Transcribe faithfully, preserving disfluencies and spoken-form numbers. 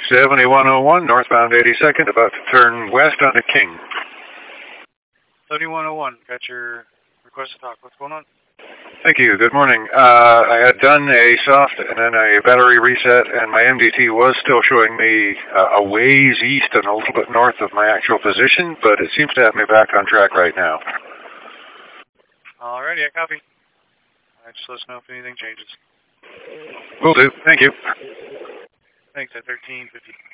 seventy-one oh one, northbound eighty-second, about to turn west onto King. seventy-one oh one, got your request to talk. What's going on? Thank you. Good morning. Uh, I had done a soft and then a battery reset, and my M D T was still showing me uh, a ways east and a little bit north of my actual position, but it seems to have me back on track right now. Alrighty, I copy. I just let us know if anything changes. Will do. Thank you. Thanks, at thirteen fifty.